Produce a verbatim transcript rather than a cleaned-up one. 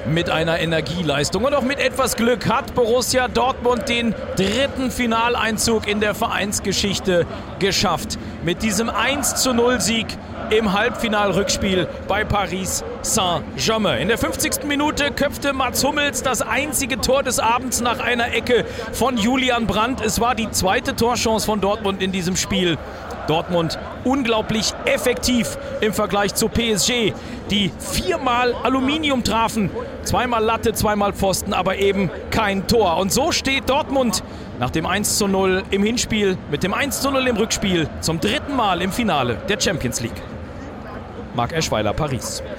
Mit einer Energieleistung und auch mit etwas Glück hat Borussia Dortmund den dritten Finaleinzug in der Vereinsgeschichte geschafft. Mit diesem eins zu null Sieg im Halbfinalrückspiel bei Paris Saint-Germain. In der fünfzigsten Minute köpfte Mats Hummels das einzige Tor des Abends nach einer Ecke von Julian Brandt. Es war die zweite Torchance von Dortmund in diesem Spiel. Dortmund unglaublich effektiv im Vergleich zu P S G, die viermal Aluminium trafen. Zweimal Latte, zweimal Pfosten, aber eben kein Tor. Und so steht Dortmund nach dem eins zu null im Hinspiel mit dem eins zu null im Rückspiel zum dritten Mal im Finale der Champions League. Marc Eschweiler, Paris.